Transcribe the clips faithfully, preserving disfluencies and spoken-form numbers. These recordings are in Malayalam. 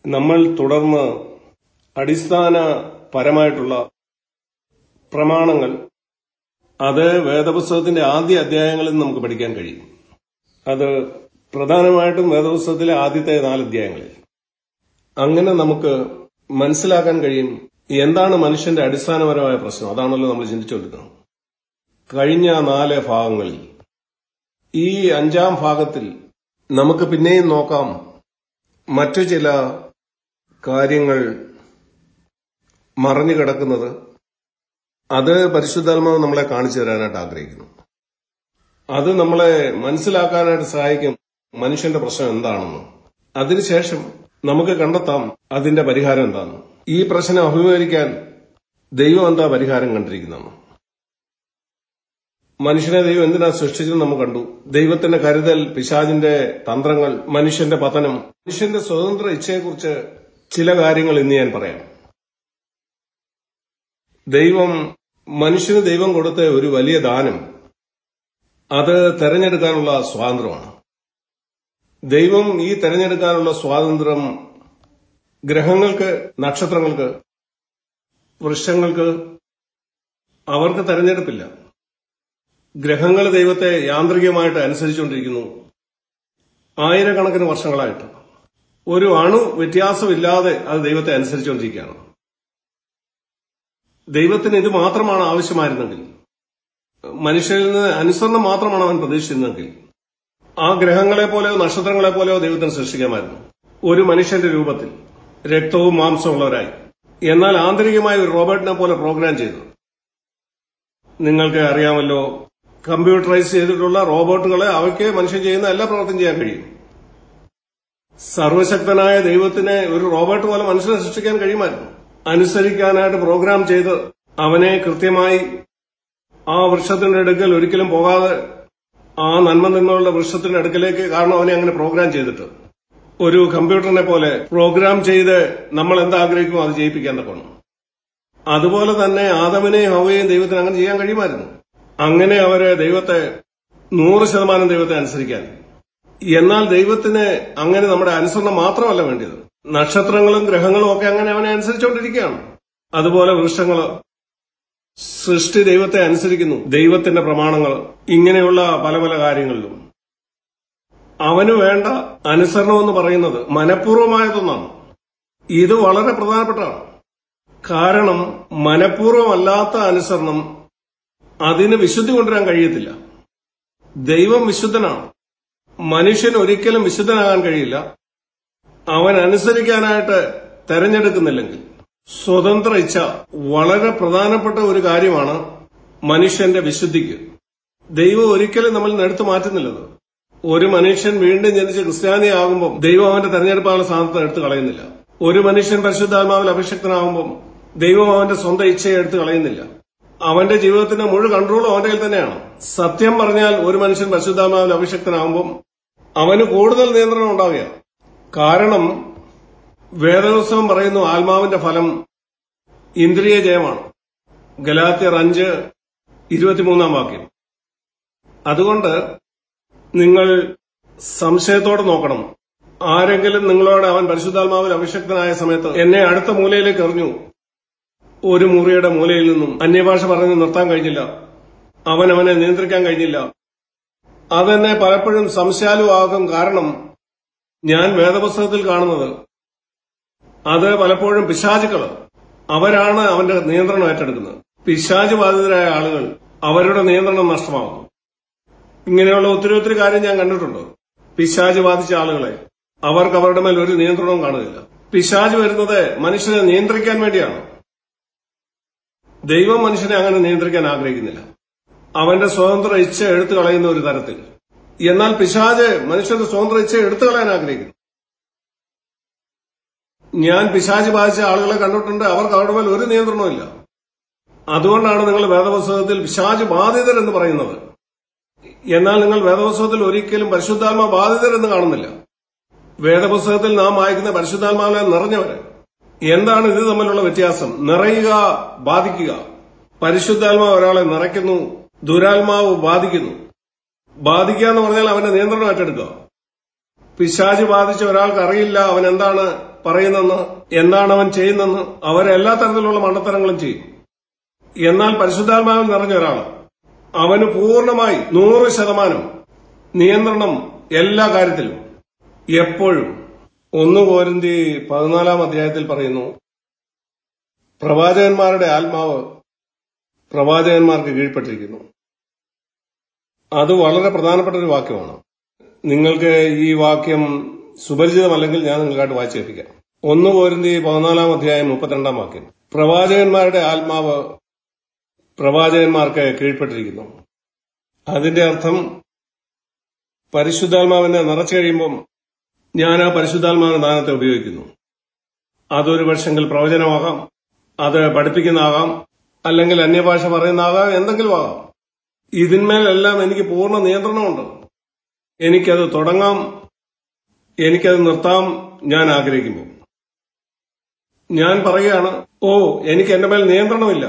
നമ്മൾ തുടർന്ന് അടിസ്ഥാനപരമായിട്ടുള്ള പ്രമാണങ്ങൾ അത് വേദപുസ്തകത്തിന്റെ ആദ്യ അധ്യായങ്ങളിൽ നമുക്ക് പഠിക്കാൻ കഴിയും. അത് പ്രധാനമായിട്ടും വേദപുസ്തകത്തിലെ ആദ്യത്തെ നാല് അധ്യായങ്ങളിൽ. അങ്ങനെ നമുക്ക് മനസ്സിലാക്കാൻ കഴിയും എന്താണ് മനുഷ്യന്റെ അടിസ്ഥാനപരമായ പ്രശ്നം. അതാണല്ലോ നമ്മൾ ചിന്തിച്ചുകൊണ്ടിരുന്നത് കഴിഞ്ഞ നാല് ഭാഗങ്ങളിൽ. ഈ അഞ്ചാം ഭാഗത്തിൽ നമുക്ക് പിന്നെയും നോക്കാം മറ്റു ചില കാര്യങ്ങൾ മറഞ്ഞു കിടക്കുന്നത്. അത് പരിശുദ്ധാത്മാവ് നമ്മളെ കാണിച്ചു തരാനായിട്ട് ആഗ്രഹിക്കുന്നു. അത് നമ്മളെ മനസ്സിലാക്കാനായിട്ട് സഹായിക്കും മനുഷ്യന്റെ പ്രശ്നം എന്താണെന്ന്. അതിനുശേഷം നമുക്ക് കണ്ടെത്താം അതിന്റെ പരിഹാരം എന്താണെന്ന്. ഈ പ്രശ്നം അഭിമുഖീകരിക്കാൻ ദൈവം എന്താ പരിഹാരം കണ്ടിരിക്കുന്നതെന്ന്. മനുഷ്യനെ ദൈവം എന്തിനാ സൃഷ്ടിച്ചെന്ന് നമുക്ക് കണ്ടു. ദൈവത്തിന്റെ കരുതൽ, പിശാചിന്റെ തന്ത്രങ്ങൾ, മനുഷ്യന്റെ പതനം, മനുഷ്യന്റെ സ്വതന്ത്ര ഇച്ഛയെക്കുറിച്ച് ചില കാര്യങ്ങൾ ഇന്ന് ഞാൻ പറയാം. ദൈവം മനുഷ്യന് ദൈവം കൊടുത്ത ഒരു വലിയ ദാനം അത് തെരഞ്ഞെടുക്കാനുള്ള സ്വാതന്ത്ര്യമാണ്. ദൈവം ഈ തെരഞ്ഞെടുക്കാനുള്ള സ്വാതന്ത്ര്യം ഗ്രഹങ്ങൾക്ക്, നക്ഷത്രങ്ങൾക്ക്, വൃക്ഷങ്ങൾക്ക് അവർക്ക് തെരഞ്ഞെടുപ്പില്ല. ഗ്രഹങ്ങൾ ദൈവത്തെ യാന്ത്രികമായിട്ട് അനുസരിച്ചുകൊണ്ടിരിക്കുന്നു ആയിരക്കണക്കിന് വർഷങ്ങളായിട്ട്. ഒരു അണു വ്യത്യാസമില്ലാതെ അത് ദൈവത്തെ അനുസരിച്ചുകൊണ്ടിരിക്കുകയാണ്. ദൈവത്തിന് ഇത് മാത്രമാണ് ആവശ്യമായിരുന്നെങ്കിൽ, മനുഷ്യരിൽ നിന്ന് അനുസരണം മാത്രമാണ് അവൻ പ്രതീക്ഷിച്ചിരുന്നെങ്കിൽ, ആ ഗ്രഹങ്ങളെ പോലെയോ നക്ഷത്രങ്ങളെ പോലെയോ ദൈവത്തിന് സൃഷ്ടിക്കാമായിരുന്നു. ഒരു മനുഷ്യന്റെ രൂപത്തിൽ രക്തവും മാംസവും ഉള്ളവരായി. എന്നാൽ ആന്തരികമായി ഒരു റോബോട്ടിനെ പോലെ പ്രോഗ്രാം ചെയ്തു. നിങ്ങൾക്ക് അറിയാമല്ലോ, കമ്പ്യൂട്ടറൈസ് ചെയ്തിട്ടുള്ള റോബോട്ടുകളെ അവയ്ക്ക് മനുഷ്യൻ ചെയ്യുന്ന എല്ലാ പ്രവർത്തനം ചെയ്യാൻ കഴിയും. സർവശക്തനായ ദൈവത്തിന് ഒരു റോബോട്ട് പോലെ മനുഷ്യനെ സൃഷ്ടിക്കാൻ കഴിയുമായിരുന്നു. അനുസരിക്കാനായിട്ട് പ്രോഗ്രാം ചെയ്ത് അവനെ കൃത്യമായി ആ വൃക്ഷത്തിന്റെ അടുക്കൽ ഒരിക്കലും പോകാതെ ആ നന്മ നിന്നുള്ള വൃക്ഷത്തിന്റെ അടുക്കലേക്ക്, കാരണം അവനെ അങ്ങനെ പ്രോഗ്രാം ചെയ്തിട്ട് ഒരു കമ്പ്യൂട്ടറിനെ പോലെ പ്രോഗ്രാം ചെയ്ത് നമ്മൾ എന്താഗ്രഹിക്കുമോ അത് ചെയ്യിപ്പിക്കാൻ തക്കണം. അതുപോലെ തന്നെ ആദമിനെയും ഹവ്വയെയും ദൈവത്തിന് അങ്ങനെ ചെയ്യാൻ കഴിയുമായിരുന്നു. അങ്ങനെ അവര് ദൈവത്തെ നൂറ് ശതമാനം ദൈവത്തെ അനുസരിക്കാൻ. എന്നാൽ ദൈവത്തിന് അങ്ങനെ നമ്മുടെ അനുസരണം മാത്രമല്ല വേണ്ടത്. നക്ഷത്രങ്ങളും ഗ്രഹങ്ങളും ഒക്കെ അങ്ങനെ അവനെ അനുസരിച്ചുകൊണ്ടിരിക്കുകയാണ്. അതുപോലെ വൃക്ഷങ്ങൾ, സൃഷ്ടി ദൈവത്തെ അനുസരിക്കുന്നു. ദൈവത്തിന്റെ പ്രമാണങ്ങൾ, ഇങ്ങനെയുള്ള പല പല കാര്യങ്ങളിലും അവന് വേണ്ട അനുസരണമെന്ന് പറയുന്നത് മനഃപൂർവ്വമായതൊന്നാണ്. ഇത് വളരെ പ്രധാനപ്പെട്ടതാണ്. കാരണം മനഃപൂർവ്വമല്ലാത്ത അനുസരണം അതിന് വിശുദ്ധി കൊണ്ടുവരാൻ കഴിയത്തില്ല. ദൈവം വിശുദ്ധനാണ്. മനുഷ്യൻ ഒരിക്കലും വിശുദ്ധനാകാൻ കഴിയില്ല അവൻ അനുസരിക്കാനായിട്ട് തെരഞ്ഞെടുക്കുന്നില്ലെങ്കിൽ. സ്വതന്ത്ര ഇച്ഛ വളരെ പ്രധാനപ്പെട്ട ഒരു കാര്യമാണ് മനുഷ്യന്റെ വിശുദ്ധിക്ക്. ദൈവം ഒരിക്കലും നമ്മൾ നിന്ന് എടുത്തു മാറ്റുന്നില്ലത്. ഒരു മനുഷ്യൻ വീണ്ടും ജനിച്ച് ക്രിസ്ത്യാനിയാകുമ്പോൾ ദൈവം അവന്റെ തെരഞ്ഞെടുപ്പാനുള്ള സ്ഥാനത്ത് എടുത്തു കളയുന്നില്ല. ഒരു മനുഷ്യൻ പരിശുദ്ധാത്മാവിൽ അഭിഷക്തനാകുമ്പോൾ ദൈവം അവന്റെ സ്വന്തം ഇച്ഛയെ എടുത്തു കളയുന്നില്ല. അവന്റെ ജീവിതത്തിന്റെ മുഴുവൻ കൺട്രോളും അവന്റെ കയ്യിൽ തന്നെയാണ്. സത്യം പറഞ്ഞാൽ ഒരു മനുഷ്യൻ പരിശുദ്ധാത്മാവിൽ അഭിഷക്തനാകുമ്പോൾ അവന് കൂടുതൽ നിയന്ത്രണം ഉണ്ടാവുക. കാരണം വേദപുസ്തകം പറയുന്നു ആത്മാവിന്റെ ഫലം ഇന്ദ്രിയ ജയമാണ്. ഗലാത്യർ അഞ്ച് ഇരുപത്തിമൂന്നാം വാക്യം. അതുകൊണ്ട് നിങ്ങൾ സംശയത്തോടെ നോക്കണം. ആരെങ്കിലും നിങ്ങളോട് അവൻ പരിശുദ്ധാത്മാവിൽ അഭിഷക്തനായ സമയത്ത് എന്നെ അടുത്ത മൂലയിലേക്ക് എറിഞ്ഞു, ഒരു മുറിയുടെ മൂലയിൽ നിന്നും അന്യഭാഷ പറഞ്ഞ് നിർത്താൻ കഴിഞ്ഞില്ല, അവൻ അവനെ നിയന്ത്രിക്കാൻ കഴിഞ്ഞില്ല, അതെന്നെ പലപ്പോഴും സംശയാലുവാകും. കാരണം ഞാൻ വേദപുസ്തകത്തിൽ കാണുന്നത് അത് പലപ്പോഴും പിശാചുക്കൾ അവരാണ് അവന്റെ നിയന്ത്രണം ഏറ്റെടുക്കുന്നത്. പിശാച് ബാധിതരായ ആളുകൾ അവരുടെ നിയന്ത്രണം നഷ്ടമാകുന്നു. ഇങ്ങനെയുള്ള ഒത്തിരി ഒത്തിരി കാര്യം ഞാൻ കണ്ടിട്ടുണ്ട്. പിശാച് ബാധിച്ച ആളുകളെ അവർക്ക് അവരുടെ മേൽ ഒരു നിയന്ത്രണവും കാണുന്നില്ല. പിശാച് വരുന്നത് മനുഷ്യനെ നിയന്ത്രിക്കാൻ വേണ്ടിയാണ്. ദൈവം മനുഷ്യനെ അങ്ങനെ നിയന്ത്രിക്കാൻ ആഗ്രഹിക്കുന്നില്ല. അവന്റെ സ്വതന്ത്ര ഇച്ഛ എടുത്തു കളയുന്ന ഒരു തരത്തിൽ. എന്നാൽ പിശാച് മനുഷ്യന്റെ സ്വതന്ത്ര ഇച്ഛ എടുത്തു കളയാൻ ആഗ്രഹിക്കുന്നു. ഞാൻ പിശാച് ബാധിച്ച ആളുകളെ കണ്ടിട്ടുണ്ട്. അവർക്ക് അവരുടെ മേൽ ഒരു നിയന്ത്രണവും ഇല്ല. അതുകൊണ്ടാണ് നിങ്ങൾ വേദപുസ്തകത്തിൽ പിശാച് ബാധിതരെന്ന് പറയുന്നത്. എന്നാൽ നിങ്ങൾ വേദപുസ്തകത്തിൽ ഒരിക്കലും പരിശുദ്ധാത്മാ ബാധിതരെന്ന് കാണുന്നില്ല. വേദപുസ്തകത്തിൽ നാം വായിക്കുന്ന പരിശുദ്ധാത്മാവിനെ നിറഞ്ഞവര്. എന്താണ് ഇത് തമ്മിലുള്ള വ്യത്യാസം? നിറയുക, ബാധിക്കുക. പരിശുദ്ധാത്മാവ് ഒരാളെ നിറയ്ക്കുന്നു, ദുരാത്മാവ് ബാധിക്കുന്നു. ബാധിക്കുക എന്ന് പറഞ്ഞാൽ അവന്റെ നിയന്ത്രണം ഏറ്റെടുക്കുക. പിശാച് ബാധിച്ച ഒരാൾക്ക് അറിയില്ല അവൻ എന്താണ് പറയുന്നെന്ന്, എന്താണ് അവൻ ചെയ്യുന്നെന്ന്. അവരെല്ലാ തരത്തിലുള്ള മണ്ടത്തരങ്ങളും ചെയ്യും. എന്നാൽ പരിശുദ്ധാത്മാവിൽ നിറഞ്ഞ ഒരാൾ, അവന് പൂർണ്ണമായി നൂറ് ശതമാനം നിയന്ത്രണം എല്ലാ കാര്യത്തിലും എപ്പോഴും. ഒന്ന് കോരിന്തി പതിനാലാം അധ്യായത്തിൽ പറയുന്നു, പ്രവാചകന്മാരുടെ ആത്മാവ് പ്രവാചകന്മാർക്ക് കീഴ്പ്പെട്ടിരിക്കുന്നു. അത് വളരെ പ്രധാനപ്പെട്ട ഒരു വാക്യമാണ്. നിങ്ങൾക്ക് ഈ വാക്യം സുപരിചിതമല്ലെങ്കിൽ ഞാൻ നിങ്ങൾക്കായിട്ട് വായിച്ചു കേൾപ്പിക്കാം. ഒന്ന് കോരിന്തി പതിനാലാം അധ്യായം മുപ്പത്തിരണ്ടാം വാക്യം. പ്രവാചകന്മാരുടെ ആത്മാവ് പ്രവാചകന്മാർക്ക് കീഴ്പ്പെട്ടിരിക്കുന്നു. അതിന്റെ അർത്ഥം, പരിശുദ്ധാത്മാവിനെ നിറച്ചു കഴിയുമ്പം ഞാൻ ആ പരിശുദ്ധാത്മാവിന്റെ ദാനത്തെ ഉപയോഗിക്കുന്നു. അതൊരു പക്ഷെങ്കിൽ പ്രവചനമാകാം, അത് പഠിപ്പിക്കുന്നതാകാം, അല്ലെങ്കിൽ അന്യഭാഷ പറയുന്നതാകാം, എന്തെങ്കിലും ആകാം. ഇതിന്മേലെല്ലാം എനിക്ക് പൂർണ്ണ നിയന്ത്രണമുണ്ട്. എനിക്കത് തുടങ്ങാം, എനിക്കത് നിർത്താം ഞാൻ ആഗ്രഹിക്കുമ്പോൾ. ഞാൻ പറയുകയാണ്, ഓ എനിക്ക് എന്റെ മേൽ നിയന്ത്രണമില്ല.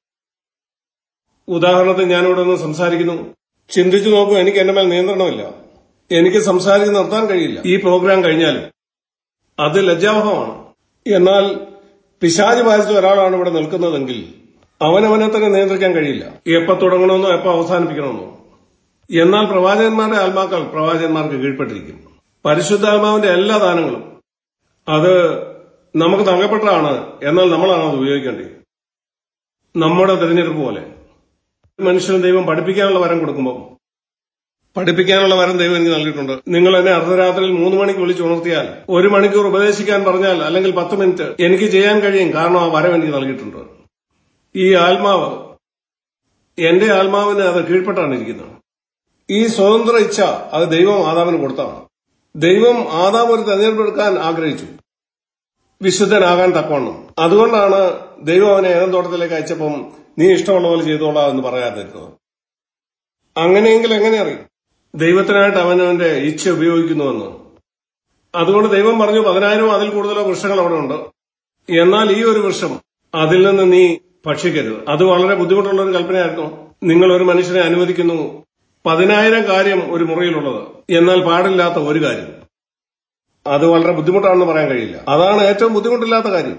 ഉദാഹരണത്തിന് ഞാനിവിടെ നിന്ന് സംസാരിക്കുന്നു, ചിന്തിച്ചു നോക്കൂ, എനിക്ക് എന്റെ മേൽ നിയന്ത്രണമില്ല. എനിക്ക് സംസാരിച്ച് നിർത്താൻ കഴിയില്ല. ഈ പ്രോഗ്രാം കഴിഞ്ഞാലും അത് ലജ്ജാവഹമാണ്. എന്നാൽ പിശാച് ബാധിച്ച ഒരാളാണ് ഇവിടെ നിൽക്കുന്നതെങ്കിൽ അവനവനെ തന്നെ നിയന്ത്രിക്കാൻ കഴിയില്ല, എപ്പോ തുടങ്ങണമെന്നോ എപ്പോ അവസാനിപ്പിക്കണമെന്നോ. എന്നാൽ പ്രവാചകന്മാരുടെ ആത്മാക്കൾ പ്രവാചകന്മാർക്ക് കീഴ്പ്പെട്ടിരിക്കും. പരിശുദ്ധാത്മാവിന്റെ എല്ലാ ദാനങ്ങളും അത് നമുക്ക് നൽകപ്പെട്ടതാണ്. എന്നാൽ നമ്മളാണ് അത് ഉപയോഗിക്കേണ്ടത്. നമ്മുടെ തിരഞ്ഞെടുപ്പ് പോലെ മനുഷ്യന് ദൈവം പഠിപ്പിക്കാനുള്ള വരം കൊടുക്കുമ്പോൾ, പഠിപ്പിക്കാനുള്ള വരം ദൈവം എനിക്ക് നൽകിയിട്ടുണ്ട്. നിങ്ങൾ എന്നെ അർദ്ധരാത്രിയിൽ മൂന്ന് മണിക്ക് വിളിച്ചുണർത്തിയാൽ, ഒരു മണിക്കൂർ ഉപദേശിക്കാൻ പറഞ്ഞാൽ, അല്ലെങ്കിൽ പത്ത് മിനിറ്റ് എനിക്ക് ചെയ്യാൻ കഴിയും. കാരണം ആ വരം എനിക്ക് നൽകിയിട്ടുണ്ട്. ഈ ആത്മാവ് എന്റെ ആത്മാവിന് അത് കീഴ്പ്പെട്ടാണ് ഇരിക്കുന്നത്. ഈ സ്വതന്ത്ര ഇച്ഛ അത് ദൈവം ആദാമിന് കൊടുത്താണ്. ദൈവം ആദാം ഒരു തെരഞ്ഞെടുപ്പെടുക്കാൻ ആഗ്രഹിച്ചു, വിശുദ്ധനാകാൻ തക്കവണ്ണം. അതുകൊണ്ടാണ് ദൈവം അവനെ ഏദൻ തോട്ടത്തിലേക്ക് അയച്ചപ്പം നീ ഇഷ്ടമുള്ള പോലെ ചെയ്തോളാം എന്ന് പറയാതിരുന്നത്. അങ്ങനെയെങ്കിൽ എങ്ങനെ അറിയും ദൈവത്തിനായിട്ട് അവനവന്റെ ഇച്ഛ ഉപയോഗിക്കുന്നുവെന്ന്? അതുകൊണ്ട് ദൈവം പറഞ്ഞു, പതിനായിരമോ അതിൽ കൂടുതലോ വൃക്ഷങ്ങൾ അവിടെ ഉണ്ട്, എന്നാൽ ഈ ഒരു വൃക്ഷം അതിൽ നിന്ന് നീ ഭക്ഷിക്കരുത്. അത് വളരെ ബുദ്ധിമുട്ടുള്ള ഒരു കൽപ്പനയായിരുന്നു. നിങ്ങൾ ഒരു മനുഷ്യനെ അനുവദിക്കുന്നു പതിനായിരം കാര്യം ഒരു മുറിയിലുള്ളത്, എന്നാൽ പാടില്ലാത്ത ഒരു കാര്യം. അത് വളരെ ബുദ്ധിമുട്ടാണെന്ന് പറയാൻ കഴിയില്ല. അതാണ് ഏറ്റവും ബുദ്ധിമുട്ടില്ലാത്ത കാര്യം.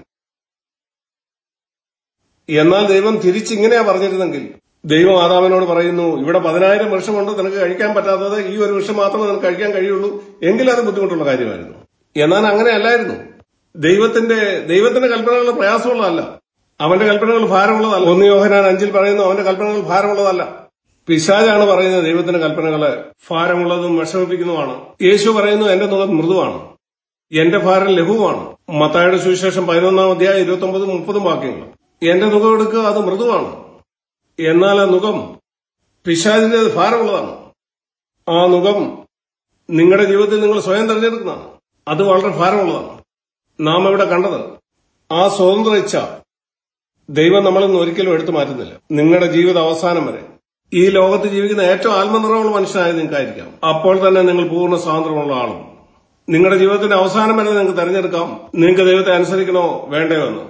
എന്നാൽ ദൈവം തിരിച്ചിങ്ങനെയാ പറഞ്ഞിരുന്നെങ്കിൽ, ദൈവം ആദാമിനോട് പറയുന്നു, ഇവിടെ പതിനായിരം വർഷമുണ്ട്, നിനക്ക് കഴിക്കാൻ പറ്റാത്തത് ഈ ഒരു വർഷം മാത്രമേ നിനക്ക് കഴിക്കാൻ കഴിയുള്ളൂ, എങ്കിൽ അത് ബുദ്ധിമുട്ടുള്ള കാര്യമായിരുന്നു. എന്നാൽ അങ്ങനെ അല്ലായിരുന്നു. ദൈവത്തിന്റെ ദൈവത്തിന്റെ കൽപ്പനകൾ പ്രയാസമുള്ളതല്ല, അവന്റെ കൽപ്പനകൾ ഭാരമുള്ളതല്ല. ഒന്ന് യോഹന്നാൻ അഞ്ചിൽ പറയുന്നു, അവന്റെ കൽപ്പനകൾ ഭാരമുള്ളതല്ല. പിശാചാണ് പറയുന്നത് ദൈവത്തിന്റെ കൽപ്പനകള് ഭാരമുള്ളതും വിഷമിപ്പിക്കുന്നതുമാണ്. യേശു പറയുന്നു, എന്റെ നുകം മൃദുവാണ്, എന്റെ ഭാരം ലഘുവാണ്. മത്തായിയുടെ സുവിശേഷം പതിനൊന്നാം അധ്യായം ഇരുപത്തി ഒമ്പതും മുപ്പതും വാക്യങ്ങൾ. എന്റെ നുകം എടുക്കുക, അത് മൃദുവാണ്. എന്നാൽ ആ നുകം പിശാചിന്റേത് ഭാരമുള്ളതാണ്. ആ നുകം നിങ്ങളുടെ ജീവിതത്തിൽ നിങ്ങൾ സ്വയം തെരഞ്ഞെടുക്കുന്നതാണ്. അത് വളരെ ഭാരമുള്ളതാണ്. നാം ഇവിടെ കണ്ടത് ആ സ്വതന്ത്ര ഇച്ഛ ദൈവം നമ്മളിൽ നിന്ന് ഒരിക്കലും എടുത്തു മാറ്റുന്നില്ല. നിങ്ങളുടെ ജീവിത അവസാനം വരെ ഈ ലോകത്ത് ജീവിക്കുന്ന ഏറ്റവും ആത്മനിറവുള്ള മനുഷ്യനായി നിങ്ങൾക്കായിരിക്കാം. അപ്പോൾ തന്നെ നിങ്ങൾ പൂർണ്ണ സ്വാതന്ത്ര്യമുള്ള ആളും. നിങ്ങളുടെ ജീവിതത്തിന്റെ അവസാനം വരെ നിങ്ങൾക്ക് തെരഞ്ഞെടുക്കാം, നിങ്ങൾക്ക് ദൈവത്തെ അനുസരിക്കണോ വേണ്ടയോ എന്ന്.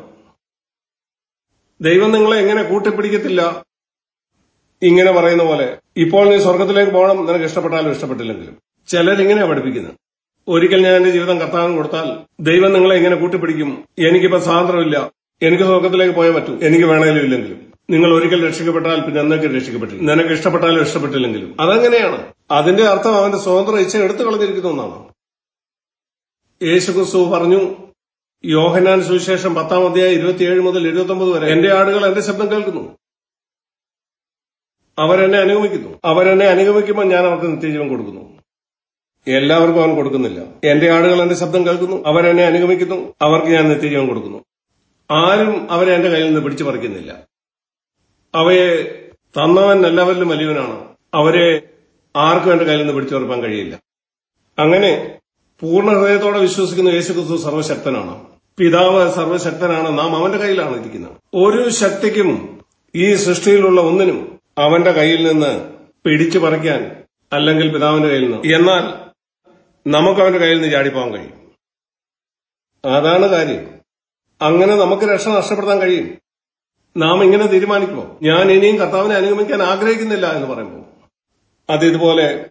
ദൈവം നിങ്ങളെ എങ്ങനെ കൂട്ടിപ്പിടിക്കത്തില്ല. ഇങ്ങനെ പറയുന്ന പോലെ, ഇപ്പോൾ നീ സ്വർഗത്തിലേക്ക് പോകണം, നിനക്ക് ഇഷ്ടപ്പെട്ടാലും ഇഷ്ടപ്പെട്ടില്ലെങ്കിലും. ചിലരിങ്ങനെയാ പഠിപ്പിക്കുന്നത്. ഒരിക്കൽ ഞാൻ എന്റെ ജീവിതം കർത്താവിന് കൊടുത്താൽ ദൈവം നിങ്ങളെ എങ്ങനെ കൂട്ടിപ്പിടിക്കും, എനിക്കിപ്പോ സ്വാതന്ത്ര്യമില്ല, എനിക്ക് സ്വർഗത്തിലേക്ക് പോയേ പറ്റൂ, എനിക്ക് വേണേലും ഇല്ലെങ്കിലും. നിങ്ങൾ ഒരിക്കൽ രക്ഷിക്കപ്പെട്ടാൽ പിന്നെ എന്നൊക്കെ രക്ഷിക്കപ്പെട്ടില്ല, നിനക്ക് ഇഷ്ടപ്പെട്ടാലും ഇഷ്ടപ്പെട്ടില്ലെങ്കിലും. അതെങ്ങനെയാണ്? അതിന്റെ അർത്ഥം അവന്റെ സ്വതന്ത്ര ഇച്ഛ എടുത്തു കളഞ്ഞിരിക്കുന്നു എന്നാണ്. യേശുക്രിസ്തു പറഞ്ഞു, യോഹന്നാൻ സുവിശേഷം പത്താം അധ്യായം ഇരുപത്തിയേഴ് മുതൽ ഇരുപത്തി ഒമ്പത് വരെ, എന്റെ ആടുകൾ എന്റെ ശബ്ദം കേൾക്കുന്നു, അവരെന്നെ അനുഗമിക്കുന്നു. അവരെന്നെ അനുഗമിക്കുമ്പോൾ ഞാൻ അവർക്ക് നിത്യജീവൻ കൊടുക്കുന്നു. എല്ലാവർക്കും അവൻ കൊടുക്കുന്നില്ല. എന്റെ ആടുകൾ എന്റെ ശബ്ദം കേൾക്കുന്നു, അവരെന്നെ അനുഗമിക്കുന്നു, അവർക്ക് ഞാൻ നിത്യജീവൻ കൊടുക്കുന്നു. ആരും അവരെ എന്റെ കയ്യിൽ നിന്ന് പിടിച്ചു പറിക്കുന്നില്ല. അവയെ തന്നവൻ എല്ലാവരിലും വലിയവനാണ്. അവരെ ആർക്കും എന്റെ കയ്യിൽ നിന്ന് പിടിച്ചു പറിക്കാൻ കഴിയില്ല. അങ്ങനെ പൂർണ്ണ ഹൃദയത്തോടെ വിശ്വസിക്കുന്ന യേശുക്രിസ്തു സർവശക്തനാണ്. പിതാവ് സർവശക്തനാണ്. നാം അവന്റെ കയ്യിലാണ് ഇരിക്കുന്നത്. ഒരു ശക്തിക്കും ഈ സൃഷ്ടിയിലുള്ള ഒന്നിനും അവന്റെ കയ്യിൽ നിന്ന് പിടിച്ചു പറിക്കാൻ, അല്ലെങ്കിൽ പിതാവിന്റെ കയ്യിൽ നിന്ന്. എന്നാൽ നമുക്ക് അവന്റെ കയ്യിൽ നിന്ന് ചാടിപ്പോകാൻ കഴിയും. അതാണ് കാര്യം. അങ്ങനെ നമുക്ക് രക്ഷ നഷ്ടപ്പെടുത്താൻ കഴിയും. നാം ഇങ്ങനെ തീരുമാനിക്കുമോ, ഞാൻ ഇനിയും കർത്താവിനെ അനുഗമിക്കാൻ ആഗ്രഹിക്കുന്നില്ല എന്ന് പറയുമ്പോൾ, അത് ഇതുപോലെ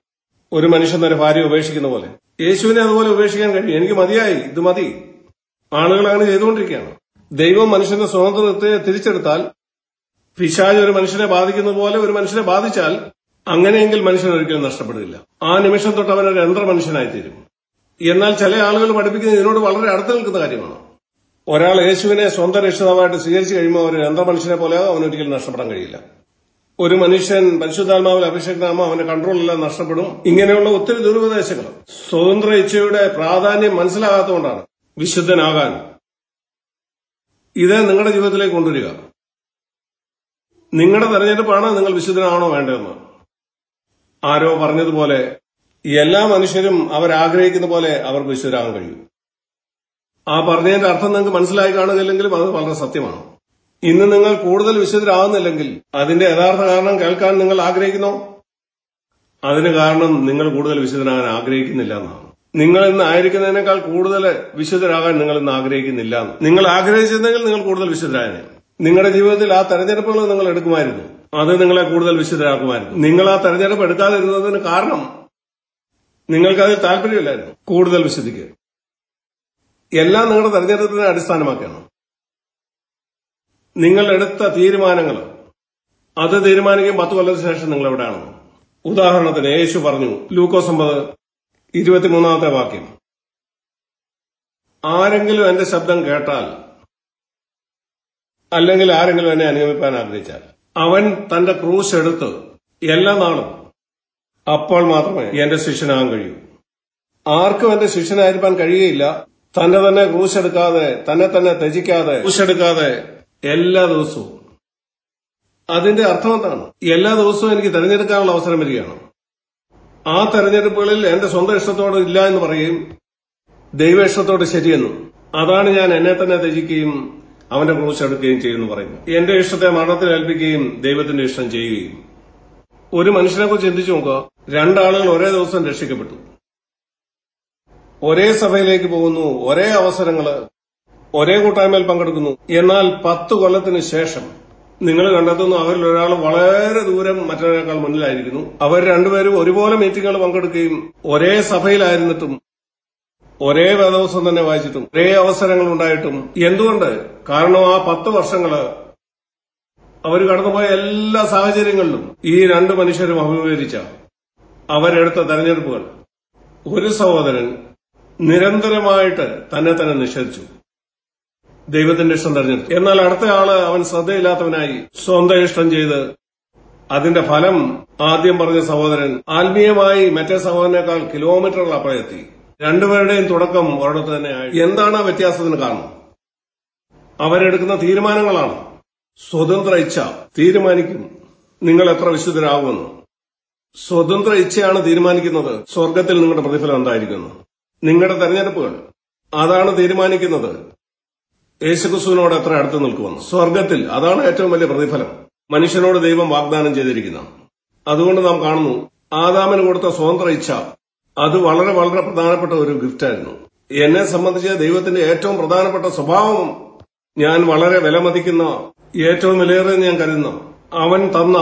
ഒരു മനുഷ്യൻ തന്റെ ഭാര്യ ഉപേക്ഷിക്കുന്ന പോലെ. യേശുവിനെ അതുപോലെ ഉപേക്ഷിക്കാൻ കഴിയും. എനിക്ക് മതിയായി, ഇത് മതി. ആളുകൾ അങ്ങനെ ചെയ്തുകൊണ്ടിരിക്കുകയാണ്. ദൈവം മനുഷ്യന്റെ സ്വാതന്ത്ര്യത്തെ തിരിച്ചെടുത്താൽ, പിശാച് ഒരു മനുഷ്യനെ ബാധിക്കുന്ന പോലെ ഒരു മനുഷ്യനെ ബാധിച്ചാൽ, അങ്ങനെയെങ്കിൽ മനുഷ്യൻ ഒരിക്കലും നഷ്ടപ്പെടുകയില്ല. ആ നിമിഷം തൊട്ട് അവനൊരു യന്ത്ര മനുഷ്യനായിത്തീരും. എന്നാൽ ചില ആളുകൾ പഠിപ്പിക്കുന്നത് ഇതിനോട് വളരെ അടുത്ത് നിൽക്കുന്ന കാര്യമാണ്. ഒരാൾ യേശുവിനെ സ്വന്തം രക്ഷിതാവായിട്ട് സ്വീകരിച്ചു കഴിയുമ്പോൾ ഒരു യന്ത്ര മനുഷ്യനെ പോലെ അവനൊരിക്കലും നഷ്ടപ്പെടാൻ കഴിയില്ല. ഒരു മനുഷ്യൻ പരിശുദ്ധാത്മാവിൽ അഭിഷേകനാകുമ്പോൾ അവന്റെ കൺട്രോളെല്ലാം നഷ്ടപ്പെടും. ഇങ്ങനെയുള്ള ഒത്തിരി ദുരുപദേശങ്ങൾ. സ്വതന്ത്ര ഇച്ഛയുടെ പ്രാധാന്യം മനസ്സിലാകാത്തതുകൊണ്ടാണ് വിശുദ്ധനാകാൻ ഇത് നിങ്ങളുടെ ജീവിതത്തിലേക്ക് കൊണ്ടുവരിക. നിങ്ങളുടെ തെരഞ്ഞെടുപ്പാണ് നിങ്ങൾ വിശുദ്ധനാണോ വേണ്ടതെന്ന്. ആരോ പറഞ്ഞതുപോലെ എല്ലാ മനുഷ്യരും അവരാഗ്രഹിക്കുന്ന പോലെ അവർക്ക് വിശുദ്ധരാകാൻ കഴിയും. ആ പറഞ്ഞതിന്റെ അർത്ഥം നിങ്ങൾക്ക് മനസ്സിലായി കാണുകയില്ലെങ്കിലും അത് വളരെ സത്യമാണ്. ഇന്ന് നിങ്ങൾ കൂടുതൽ വിശുദ്ധരാകുന്നില്ലെങ്കിൽ അതിന്റെ യഥാർത്ഥ കാരണം കേൾക്കാൻ നിങ്ങൾ ആഗ്രഹിക്കുന്നോ? അതിന് കാരണം നിങ്ങൾ കൂടുതൽ വിശുദ്ധരാകാൻ ആഗ്രഹിക്കുന്നില്ല എന്നാണ്. നിങ്ങൾ ഇന്ന് ആയിരിക്കുന്നതിനേക്കാൾ കൂടുതൽ വിശുദ്ധരാകാൻ നിങ്ങൾ ഇന്ന് ആഗ്രഹിക്കുന്നില്ല. നിങ്ങൾ ആഗ്രഹിച്ചിരുന്നെങ്കിൽ നിങ്ങൾ കൂടുതൽ വിശുദ്ധരായനെ. നിങ്ങളുടെ ജീവിതത്തിൽ ആ തെരഞ്ഞെടുപ്പുകൾ നിങ്ങൾ എടുക്കുമായിരുന്നു. അത് നിങ്ങളെ കൂടുതൽ വിശുദ്ധരാക്കുമായിരുന്നു. നിങ്ങൾ ആ തെരഞ്ഞെടുപ്പ് എടുക്കാതിരുന്നതിന് കാരണം നിങ്ങൾക്കതിൽ താല്പര്യമില്ലായിരുന്നു. കൂടുതൽ വിശുദ്ധിക്ക് എല്ലാം നിങ്ങളുടെ തെരഞ്ഞെടുപ്പിനെ അടിസ്ഥാനമാക്കിയാണ്. നിങ്ങൾ എടുത്ത തീരുമാനങ്ങൾ, അത് തീരുമാനിക്കും പത്ത് കൊല്ലത്തിന് ശേഷം നിങ്ങൾ എവിടെയാണ്. ഉദാഹരണത്തിന് യേശു പറഞ്ഞു, ലൂക്കോസ് ഒമ്പത് ഇരുപത്തിമൂന്നാമത്തെ വാക്യം, ആരെങ്കിലും എന്റെ ശബ്ദം കേട്ടാൽ, അല്ലെങ്കിൽ ആരെങ്കിലും എന്നെ അനുഗമിക്കാൻ ആഗ്രഹിച്ചാൽ, അവൻ തന്റെ ക്രൂശ് എടുത്ത് എല്ലാ നാളും, അപ്പോൾ മാത്രമേ എന്റെ ശിഷ്യനാകാൻ കഴിയൂ. ആർക്കും എന്റെ ശിഷ്യനായിരിക്കാൻ കഴിയുകയില്ല തന്നെ തന്നെ ക്രൂശ് എടുക്കാതെ, തന്നെ തന്നെ ത്യജിക്കാതെ, ക്രൂശെടുക്കാതെ എല്ലാ ദിവസവും. അതിന്റെ അർത്ഥം എന്താണ്? എല്ലാ ദിവസവും എനിക്ക് തെരഞ്ഞെടുക്കാനുള്ള അവസരം വരികയാണ്. ആ തെരഞ്ഞെടുപ്പുകളിൽ എന്റെ സ്വന്തം ഇഷ്ടത്തോട് ഇല്ല എന്ന് പറയുകയും ദൈവ ഇഷ്ടത്തോട് ശരിയെന്നും, അതാണ് ഞാൻ എന്നെ തന്നെ ത്യജിക്കുകയും അവന്റെ ക്രൂശ് എടുക്കുകയും ചെയ്യുമെന്ന് പറയുന്നു. എന്റെ ഇഷ്ടത്തെ മരണത്തിൽ ഏൽപ്പിക്കുകയും ദൈവത്തിന്റെ ഇഷ്ടം ചെയ്യുകയും. ഒരു മനുഷ്യനെ കുറിച്ച് ചിന്തിച്ചു നോക്കുക. രണ്ടാളുകൾ ഒരേ ദിവസം രക്ഷിക്കപ്പെട്ടു, ഒരേ സഭയിലേക്ക് പോകുന്നു, ഒരേ അവസരങ്ങള്, ഒരേ കൂട്ടായ്മയിൽ പങ്കെടുക്കുന്നു. എന്നാൽ പത്ത് കൊല്ലത്തിന് ശേഷം നിങ്ങൾ കണ്ടെത്തുന്നു അവരിൽ ഒരാൾ വളരെ ദൂരം മറ്റൊരാളേക്കാൾ മുന്നിലായിരിക്കുന്നു. അവർ രണ്ടുപേരും ഒരുപോലെ മീറ്റിങ്ങുകൾ പങ്കെടുക്കുകയും ഒരേ സഭയിലായിരുന്നിട്ടും ഒരേ വേദവസം തന്നെ വായിച്ചിട്ടും ഒരേ അവസരങ്ങൾ ഉണ്ടായിട്ടും. എന്തുകൊണ്ട്? കാരണം ആ പത്ത് വർഷങ്ങള് അവർ കടന്നുപോയ എല്ലാ സാഹചര്യങ്ങളിലും ഈ രണ്ട് മനുഷ്യരും അഭിമുഖീകരിച്ച അവരെടുത്ത തെരഞ്ഞെടുപ്പുകൾ. ഒരു സഹോദരൻ നിരന്തരമായിട്ട് തന്നെ തന്നെ നിഷേധിച്ചു, ദൈവത്തിന്റെ ഇഷ്ടം തെരഞ്ഞെടുത്തു. എന്നാൽ അടുത്ത ആള് അവൻ ശ്രദ്ധയില്ലാത്തവനായി സ്വന്തം ഇഷ്ടം ചെയ്ത് അതിന്റെ ഫലം ആദ്യം പറഞ്ഞ സഹോദരൻ ആത്മീയമായി മറ്റേ സഹോദരനേക്കാൾ കിലോമീറ്ററുകൾ അപ്പുറത്തെത്തി. രണ്ടുപേരുടെയും തുടക്കം ഒരിടത്ത് തന്നെയായി. എന്താണ് ആ വ്യത്യാസത്തിന് കാരണം? അവരെടുക്കുന്ന തീരുമാനങ്ങളാണ്. സ്വതന്ത്ര ഇച്ഛ തീരുമാനിക്കും നിങ്ങൾ എത്ര വിശുദ്ധരാകുമെന്ന്. സ്വതന്ത്ര ഇച്ഛയാണ് തീരുമാനിക്കുന്നത് സ്വർഗത്തിൽ നിങ്ങളുടെ പ്രതിഫലം എന്തായിരിക്കുന്നു. നിങ്ങളുടെ തെരഞ്ഞെടുപ്പുകൾ അതാണ് തീരുമാനിക്കുന്നത് യേശുക്രിസ്തുവിനോട് എത്ര അടുത്ത് നിൽക്കുമെന്ന്. സ്വർഗത്തിൽ അതാണ് ഏറ്റവും വലിയ പ്രതിഫലം മനുഷ്യനോട് ദൈവം വാഗ്ദാനം ചെയ്തിരിക്കുന്നത്. അതുകൊണ്ട് നാം കാണുന്നു ആദാമിന് കൊടുത്ത സ്വതന്ത്ര ഇച്ഛ അത് വളരെ വളരെ പ്രധാനപ്പെട്ട ഒരു ഗിഫ്റ്റായിരുന്നു. എന്നെ സംബന്ധിച്ച് ദൈവത്തിന്റെ ഏറ്റവും പ്രധാനപ്പെട്ട സ്വഭാവം, ഞാൻ വളരെ വിലമതിക്കുന്ന, ഏറ്റവും വിലയേറിയെന്ന് ഞാൻ കരുതുന്ന അവൻ തന്ന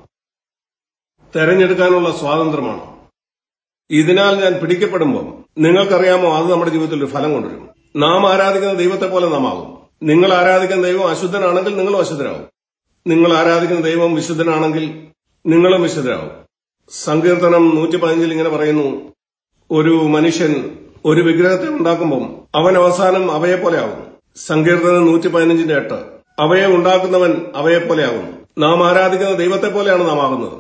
തെരഞ്ഞെടുക്കാനുള്ള സ്വാതന്ത്ര്യമാണ്. ഇതിനാൽ ഞാൻ പിടിക്കപ്പെടുമ്പോൾ നിങ്ങൾക്കറിയാമോ അത് നമ്മുടെ ജീവിതത്തിൽ ഒരു ഫലം കൊണ്ടുവരും. നാം ആരാധിക്കുന്ന ദൈവത്തെ പോലെ നാം ആകും. നിങ്ങൾ ആരാധിക്കുന്ന ദൈവം അശുദ്ധനാണെങ്കിൽ നിങ്ങളും അശുദ്ധരാകും. നിങ്ങൾ ആരാധിക്കുന്ന ദൈവം വിശുദ്ധനാണെങ്കിൽ നിങ്ങളും വിശുദ്ധരാകും. സങ്കീർത്തനം നൂറ്റി പതിനഞ്ചിൽ ഇങ്ങനെ പറയുന്നു, ഒരു മനുഷ്യൻ ഒരു വിഗ്രഹത്തെ ഉണ്ടാക്കുമ്പോൾ അവൻ അവസാനം അവയെപ്പോലെ ആകും. സങ്കീർത്തനം നൂറ്റി പതിനഞ്ചിന്റെ എട്ട്, അവയെ ഉണ്ടാക്കുന്നവൻ അവയെപ്പോലെ ആകുന്നു. നാം ആരാധിക്കുന്ന ദൈവത്തെ പോലെയാണ് നാം ആകുന്നത്.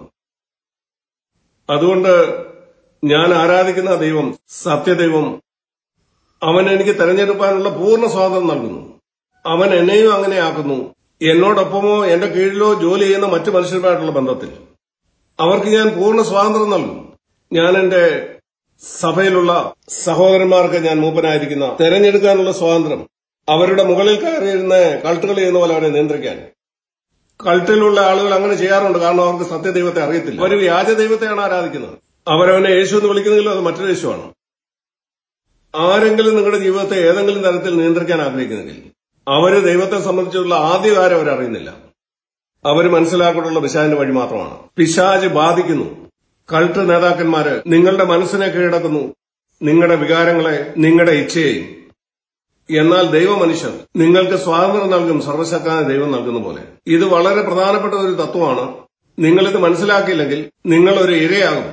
അതുകൊണ്ട് ഞാൻ ആരാധിക്കുന്ന ദൈവം സത്യദൈവം, അവൻ എനിക്ക് തെരഞ്ഞെടുക്കാനുള്ള പൂർണ്ണ സ്വാതന്ത്ര്യം നൽകുന്നു. അവൻ എന്നെയും അങ്ങനെ ആക്കുന്നു. എന്നോടൊപ്പമോ എന്റെ കീഴിലോ ജോലി ചെയ്യുന്ന മറ്റു മനുഷ്യരുമായിട്ടുള്ള ബന്ധത്തിൽ അവർക്ക് ഞാൻ പൂർണ്ണ സ്വാതന്ത്ര്യം നൽകും. ഞാൻ എന്റെ സഭയിലുള്ള സഹോദരന്മാർക്ക് ഞാൻ മൂപ്പനായിരിക്കുന്ന തെരഞ്ഞെടുക്കാനുള്ള സ്വാതന്ത്ര്യം, അവരുടെ മുകളിൽ കയറിയിരുന്ന കൾട്ടുകൾ ചെയ്യുന്ന പോലെ അവരെ നിയന്ത്രിക്കാൻ. കൾട്ടിലുള്ള ആളുകൾ അങ്ങനെ ചെയ്യാറുണ്ട്, കാരണം അവർക്ക് സത്യദൈവത്തെ അറിയത്തില്ല. അവർ വ്യാജ ദൈവത്തെയാണ് ആരാധിക്കുന്നത്. അവരവനെ യേശു എന്ന് വിളിക്കുന്നെങ്കിലും അത് മറ്റൊരു യേശുവാണ്. ആരെങ്കിലും നിങ്ങളുടെ ജീവിതത്തെ ഏതെങ്കിലും തരത്തിൽ നിയന്ത്രിക്കാൻ ആഗ്രഹിക്കുന്നെങ്കിൽ അവര് ദൈവത്തെ സംബന്ധിച്ചുള്ള ആദ്യ കാര്യം അവരറിയുന്നില്ല. അവർ മനസ്സിലാക്കിയിട്ടുള്ള പിശാചിന്റെ വഴി മാത്രമാണ്. പിശാച് ബാധിക്കുന്നു. കൾട്ട് നേതാക്കന്മാര് നിങ്ങളുടെ മനസ്സിനെ കീഴടക്കുന്നു, നിങ്ങളുടെ വികാരങ്ങളെ, നിങ്ങളുടെ ഇച്ഛയെയും. എന്നാൽ ദൈവമനുഷ്യർ നിങ്ങൾക്ക് സ്വാതന്ത്ര്യം നൽകും, സർവശക്തനായ ദൈവം നൽകുന്ന പോലെ. ഇത് വളരെ പ്രധാനപ്പെട്ട ഒരു തത്വമാണ്. നിങ്ങളിത് മനസ്സിലാക്കിയില്ലെങ്കിൽ നിങ്ങൾ ഒരു ഇരയാകും.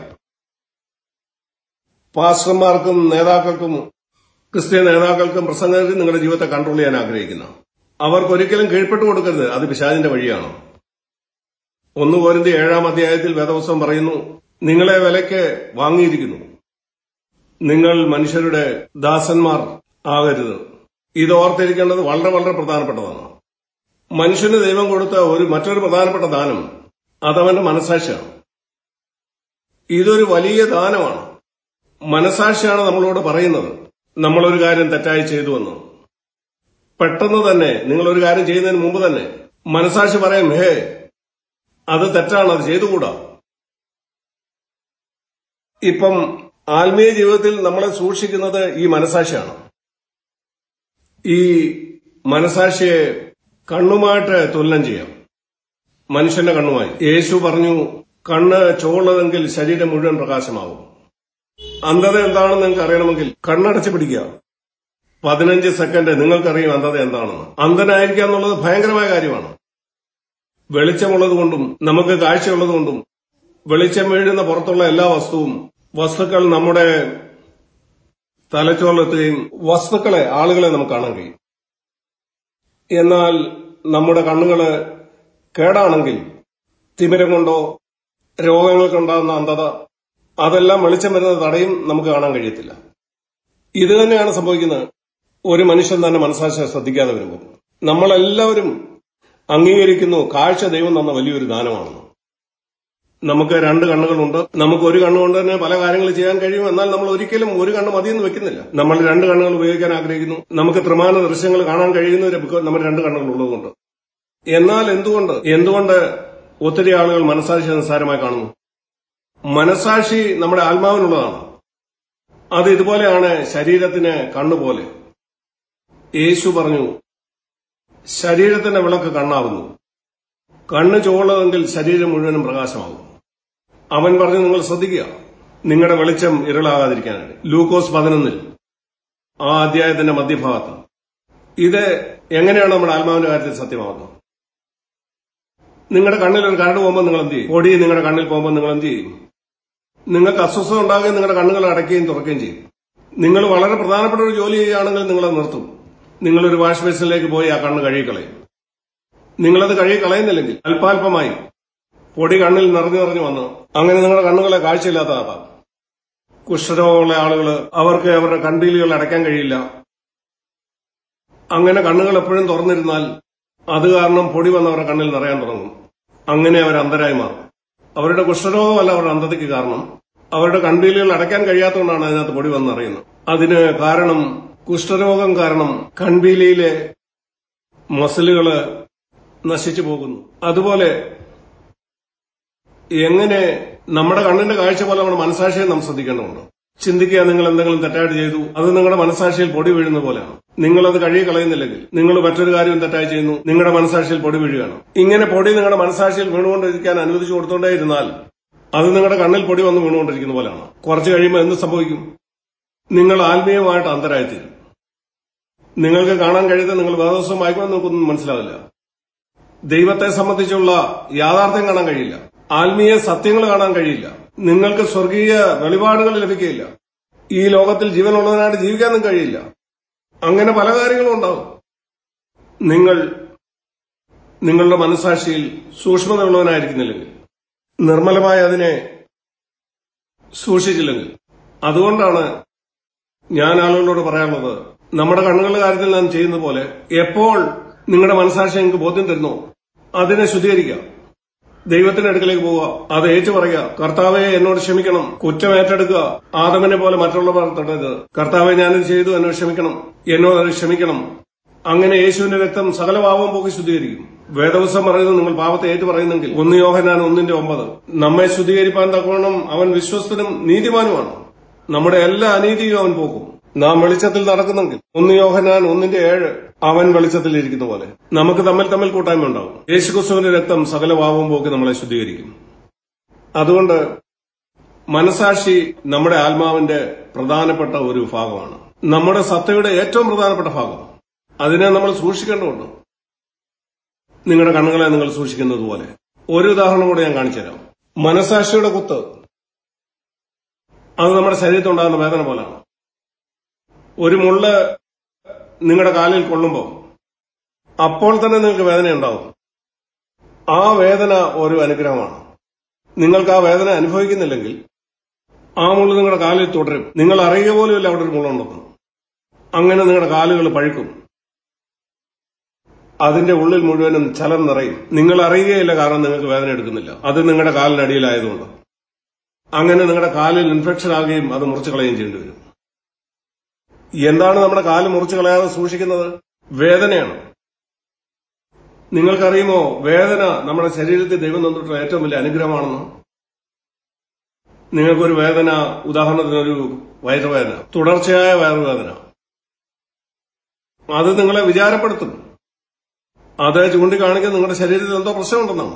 പാസ്റ്റർമാർക്കും നേതാക്കൾക്കും ക്രിസ്ത്യൻ നേതാക്കൾക്കും പ്രസംഗകർക്കും നിങ്ങളുടെ ജീവിതത്തെ കൺട്രോൾ ചെയ്യാൻ ആഗ്രഹിക്കുന്ന അവർക്കൊരിക്കലും കീഴ്പ്പെട്ടു കൊടുക്കരുത്. അത് പിശാചിന്റെ വഴിയാണ്. ഒന്ന് കൊരിന്ത്യർ ഏഴാം അധ്യായത്തിൽ വേദപുസ്തകം പറയുന്നു, നിങ്ങളെ വിലയ്ക്ക് വാങ്ങിയിരിക്കുന്നു, നിങ്ങൾ മനുഷ്യരുടെ ദാസന്മാർ ആകരുത്. ഇത് ഓർത്തിരിക്കേണ്ടത് വളരെ വളരെ പ്രധാനപ്പെട്ടതാണ്. മനുഷ്യന് ദൈവം കൊടുത്ത ഒരു മറ്റൊരു പ്രധാനപ്പെട്ട ദാനം അതവന്റെ മനസാക്ഷിയാണ്. ഇതൊരു വലിയ ദാനമാണ്. മനസാക്ഷിയാണ് നമ്മളോട് പറയുന്നത് നമ്മളൊരു കാര്യം തെറ്റായി ചെയ്തുവെന്ന്. പെട്ടെന്ന് തന്നെ നിങ്ങളൊരു കാര്യം ചെയ്യുന്നതിന് മുമ്പ് തന്നെ മനസാക്ഷി പറയും, ഹേ അത് തെറ്റാണ്, അത് ചെയ്തുകൂടാ. ഇപ്പം ആത്മീയ ജീവിതത്തിൽ നമ്മളെ സൂക്ഷിക്കുന്നത് ഈ മനസാക്ഷിയാണ്. ഈ മനസാക്ഷിയെ കണ്ണുമായിട്ട് തുലനം ചെയ്യാം, മനുഷ്യന്റെ കണ്ണുമായി. യേശു പറഞ്ഞു, കണ്ണ് ചുവന്നതെങ്കിൽ ശരീരം മുഴുവൻ പ്രകാശമാകും. അന്ധത എന്താണെന്ന് നിങ്ങൾക്ക് അറിയണമെങ്കിൽ കണ്ണടച്ച് പിടിക്കുക. പതിനഞ്ച് സെക്കൻഡ് നിങ്ങൾക്കറിയും അന്ധത എന്താണെന്ന്. അന്ധനായിരിക്കുക എന്നുള്ളത് ഭയങ്കരമായ കാര്യമാണ്. വെളിച്ചമുള്ളതുകൊണ്ടും നമുക്ക് കാഴ്ചയുള്ളതുകൊണ്ടും വെളിച്ചം വീഴുന്ന പുറത്തുള്ള എല്ലാ വസ്തുവും വസ്തുക്കൾ നമ്മുടെ തലച്ചോറിലെത്തുകയും വസ്തുക്കളെ, ആളുകളെ നമുക്ക് കാണാൻ കഴിയും. എന്നാൽ നമ്മുടെ കണ്ണുകള് കേടാണെങ്കിൽ തിമിരം കൊണ്ടോ രോഗങ്ങൾക്കുണ്ടാകുന്ന അന്ധത, അതെല്ലാം വെളിച്ചം വരുന്നത് തടയും, നമുക്ക് കാണാൻ കഴിയത്തില്ല. ഇത് തന്നെയാണ് സംഭവിക്കുന്നത് ഒരു മനുഷ്യൻ തന്നെ മനസാക്ഷിയെ ശ്രദ്ധിക്കാതെ വരുമ്പോൾ. നമ്മളെല്ലാവരും അംഗീകരിക്കുന്നു കാഴ്ച ദൈവം തന്ന വലിയൊരു ദാനമാണെന്ന്. നമുക്ക് രണ്ട് കണ്ണുകളുണ്ട്. നമുക്ക് ഒരു കണ്ണുകൊണ്ട് തന്നെ പല കാര്യങ്ങൾ ചെയ്യാൻ കഴിയും. എന്നാൽ നമ്മൾ ഒരിക്കലും ഒരു കണ്ണ് മതിയെന്ന് വെക്കുന്നില്ല. നമ്മൾ രണ്ട് കണ്ണുകൾ ഉപയോഗിക്കാൻ ആഗ്രഹിക്കുന്നു. നമുക്ക് ത്രിമാന ദൃശ്യങ്ങൾ കാണാൻ കഴിയുന്ന നമ്മൾ രണ്ട് കണ്ണുകൾ ഉള്ളതുകൊണ്ട്. എന്നാൽ എന്തുകൊണ്ട് എന്തുകൊണ്ട് ഒത്തിരി ആളുകൾ മനസാക്ഷി നിസ്സാരമായി കാണുന്നു? മനസാക്ഷി നമ്മുടെ ആത്മാവിനുള്ളതാണ്. അത് ഇതുപോലെയാണ് ശരീരത്തിന് കണ്ണുപോലെ. യേശു പറഞ്ഞു, ശരീരത്തിന്റെ വിളക്ക് കണ്ണാവുന്നു. കണ്ണ് ചുവന്നതെങ്കിൽ ശരീരം മുഴുവനും പ്രകാശമാകും. അവൻ പറഞ്ഞു, നിങ്ങൾ ശ്രദ്ധിക്കുക, നിങ്ങളുടെ വെളിച്ചം ഇരുളാകാതിരിക്കാനായിട്ട്. ലൂക്കോസ് പതിനൊന്നിൽ ആ അധ്യായത്തിന്റെ മധ്യഭാഗത്ത് ഇത് എങ്ങനെയാണ് നമ്മുടെ ആത്മാവിന്റെ കാര്യത്തിൽ സത്യമാകുന്നത്? നിങ്ങളുടെ കണ്ണിൽ ഒരു കരട് പോകുമ്പോൾ നിങ്ങൾ എന്ത് ചെയ്യും? പൊടി നിങ്ങളുടെ കണ്ണിൽ പോകുമ്പോൾ നിങ്ങൾ എന്ത് ചെയ്യും? നിങ്ങൾക്ക് അസ്വസ്ഥത ഉണ്ടാകുകയും നിങ്ങളുടെ കണ്ണുകൾ അടയ്ക്കുകയും തുറക്കുകയും ചെയ്യും. നിങ്ങൾ വളരെ പ്രധാനപ്പെട്ട ഒരു ജോലി ചെയ്യുകയാണെങ്കിൽ നിങ്ങളത് നിർത്തും. നിങ്ങളൊരു വാഷ് ബേസിനിലേക്ക് പോയി ആ കണ്ണ് കഴുകിക്കളയും. നിങ്ങളത് കഴുകി കളയുന്നില്ലെങ്കിൽ അല്പാൽപമായി പൊടി കണ്ണിൽ നിറഞ്ഞു നിറഞ്ഞു വന്ന് അങ്ങനെ നിങ്ങളുടെ കണ്ണുകളെ കാഴ്ചയില്ലാത്തതാക്കാം. കുഷ്ഠരോഗമുള്ള ആളുകൾ, അവർക്ക് അവരുടെ കൺപീലികൾ അടയ്ക്കാൻ കഴിയില്ല. അങ്ങനെ കണ്ണുകൾ എപ്പോഴും തുറന്നിരുന്നാൽ അത് കാരണം പൊടി വന്ന് അവരുടെ കണ്ണിൽ നിറയാൻ തുടങ്ങും. അങ്ങനെ അവർ അന്ധരായി മാറും. അവരുടെ കുഷ്ഠരോഗമല്ല അവരുടെ അന്ധതയ്ക്ക് കാരണം. അവരുടെ കൺപീലികൾ അടയ്ക്കാൻ കഴിയാത്തതുകൊണ്ടാണ് അതിനകത്ത് പൊടി വന്ന് നിറയുന്നത്. അതിന് കാരണം കുഷ്ഠരോഗം കാരണം കൺപീലിയിലെ മസിലുകള് നശിച്ചു പോകുന്നു. അതുപോലെ എങ്ങനെ നമ്മുടെ കണ്ണിന്റെ കാഴ്ച പോലെ നമ്മുടെ മനസാക്ഷിയെ നാം ശ്രദ്ധിക്കേണ്ടതുണ്ട്. ചിന്തിക്കുക, നിങ്ങൾ എന്തെങ്കിലും തെറ്റായിട്ട് ചെയ്തു, അത് നിങ്ങളുടെ മനസാക്ഷിയിൽ പൊടി വീഴുന്ന പോലെയാണ്. നിങ്ങളത് കഴുകി കളയുന്നില്ലെങ്കിൽ നിങ്ങൾ മറ്റൊരു കാര്യം തെറ്റായി ചെയ്യുന്നു, നിങ്ങളുടെ മനസാക്ഷിയിൽ പൊടി വീഴുകയാണ്. ഇങ്ങനെ പൊടി നിങ്ങളുടെ മനസാക്ഷിയിൽ വീണുകൊണ്ടിരിക്കാൻ അനുവദിച്ചു കൊടുത്തോണ്ടേ ഇരുന്നാൽ അത് നിങ്ങളുടെ കണ്ണിൽ പൊടി വന്ന് വീണുകൊണ്ടിരിക്കുന്ന പോലെയാണ്. കുറച്ച് കഴിയുമ്പോൾ എന്ത് സംഭവിക്കും? നിങ്ങൾ ആത്മീയമായിട്ട് അന്ധരായിത്തീരും. നിങ്ങൾക്ക് കാണാൻ കഴിയുന്നത് നിങ്ങൾ വേദോത്സവം വായിക്കുമ്പോൾ നിങ്ങൾക്കൊന്നും മനസ്സിലാവില്ല. ദൈവത്തെ സംബന്ധിച്ചുള്ള യാഥാർത്ഥ്യം കാണാൻ കഴിയില്ല. ആത്മീയ സത്യങ്ങൾ കാണാൻ കഴിയില്ല. നിങ്ങൾക്ക് സ്വർഗീയ വെളിപാടുകൾ ലഭിക്കുകയില്ല. ഈ ലോകത്തിൽ ജീവനുള്ളതിനായിട്ട് ജീവിക്കാനും കഴിയില്ല. അങ്ങനെ പല കാര്യങ്ങളും ഉണ്ടാവും. നിങ്ങൾ നിങ്ങളുടെ മനസാക്ഷിയിൽ സൂക്ഷ്മതയുള്ളവനായിരിക്കുന്നില്ലെങ്കിൽ, നിർമ്മലമായി അതിനെ സൂക്ഷിച്ചില്ലെങ്കിൽ. അതുകൊണ്ടാണ് ഞാൻ ആളുകളോട് പറയാനുള്ളത്, നമ്മുടെ കണ്ണുകളുടെ കാര്യത്തിൽ നാം ചെയ്യുന്ന പോലെ എപ്പോൾ നിങ്ങളുടെ മനസാക്ഷി നിങ്ങൾക്ക് ബോധ്യം തരുന്നോ അതിനെ ശുദ്ധീകരിക്കുക. ദൈവത്തിന്റെ അടുക്കലേക്ക് പോവുക, അത് ഏറ്റു പറയുക. കർത്താവെ എന്നോട് ക്ഷമിക്കണം, കുറ്റം ഏറ്റെടുക്കുക. ആദമിനെ പോലെ മറ്റുള്ളവർ തൊടരുത്. കർത്താവെ ഞാനിത് ചെയ്തു, എന്നോട് ക്ഷമിക്കണം, എന്നോട് അത് ക്ഷമിക്കണം. അങ്ങനെ യേശുവിന്റെ രക്തം സകല പാപവും പോക്കി ശുദ്ധീകരിക്കും. വേദപുസ്തകം പറയുന്നത് നിങ്ങൾ പാപത്തെ ഏറ്റു പറയുന്നെങ്കിൽ ഒന്ന് യോഹന്നാൻ ഒന്നിന്റെ ഒമ്പത് നമ്മെ ശുദ്ധീകരിപ്പാൻ തക്കവണ്ണം അവൻ വിശ്വസ്തനും നീതിമാനുമാണ്. നമ്മുടെ എല്ലാ അനീതിയും അവൻ പോക്കും. നാം വെളിച്ചത്തിൽ നടക്കുന്നെങ്കിൽ ഒന്ന് യോഹന്നാൻ ഒന്നിന്റെ ഏഴ് അവൻ വെളിച്ചത്തിൽ ഇരിക്കുന്ന പോലെ നമുക്ക് തമ്മിൽ തമ്മിൽ കൂട്ടായ്മ ഉണ്ടാവും. യേശുക്രിസ്തുവിന്റെ രക്തം സകല പാപവും പോക്കി നമ്മളെ ശുദ്ധീകരിക്കും. അതുകൊണ്ട് മനസാക്ഷി നമ്മുടെ ആത്മാവിന്റെ പ്രധാനപ്പെട്ട ഒരു ഭാഗമാണ്. നമ്മുടെ സത്തയുടെ ഏറ്റവും പ്രധാനപ്പെട്ട ഭാഗം. അതിനെ നമ്മൾ സൂക്ഷിക്കേണ്ടതുണ്ട്. നിങ്ങളുടെ കണ്ണുകളെ നിങ്ങൾ സൂക്ഷിക്കുന്നത് പോലെ. ഒരു ഉദാഹരണം കൂടെ ഞാൻ കാണിച്ചുതരാം. മനസാക്ഷിയുടെ കുത്ത് അത് നമ്മുടെ ശരീരത്തിലുണ്ടാകുന്ന വേദന പോലാണ്. ഒരു മുള്ള് നിങ്ങളുടെ കാലിൽ കൊള്ളുമ്പോൾ അപ്പോൾ തന്നെ നിങ്ങൾക്ക് വേദന ഉണ്ടാവും. ആ വേദന ഒരു അനുഗ്രഹമാണ്. നിങ്ങൾക്ക് ആ വേദന അനുഭവിക്കുന്നില്ലെങ്കിൽ ആ മുള്ള് നിങ്ങളുടെ കാലിൽ തുടരും. നിങ്ങൾ അറിയുക പോലുമില്ല അവിടെ ഒരു മുള്ളുണ്ടെന്ന്. അങ്ങനെ നിങ്ങളുടെ കാലുകൾ പഴുക്കും. അതിന്റെ ഉള്ളിൽ മുഴുവനും ചലം നിറയും. നിങ്ങൾ അറിയുകയില്ല, കാരണം നിങ്ങൾക്ക് വേദന എടുക്കുന്നില്ല. അത് നിങ്ങളുടെ കാലിനടിയിലായതുകൊണ്ട്. അങ്ങനെ നിങ്ങളുടെ കാലിൽ ഇൻഫെക്ഷൻ ആകുകയും അത് മുറിച്ചു കളയുകയും ചെയ്യേണ്ടി വരും. എന്താണ് നമ്മുടെ കാല് മുറിച്ചു കളയാതെ സൂക്ഷിക്കുന്നത്? വേദനയാണ്. നിങ്ങൾക്കറിയുമോ വേദന നമ്മുടെ ശരീരത്തിൽ ദൈവം തന്നിട്ടുള്ള ഏറ്റവും വലിയ അനുഗ്രഹമാണെന്ന്? നിങ്ങൾക്കൊരു വേദന, ഉദാഹരണത്തിനൊരു വയറുവേദന, തുടർച്ചയായ വയറുവേദന, അത് നിങ്ങളെ വിചാരപ്പെടുത്തും. അത് ചൂണ്ടിക്കാണിക്കാൻ നിങ്ങളുടെ ശരീരത്തിൽ എന്തോ പ്രശ്നമുണ്ടെന്നാണ്.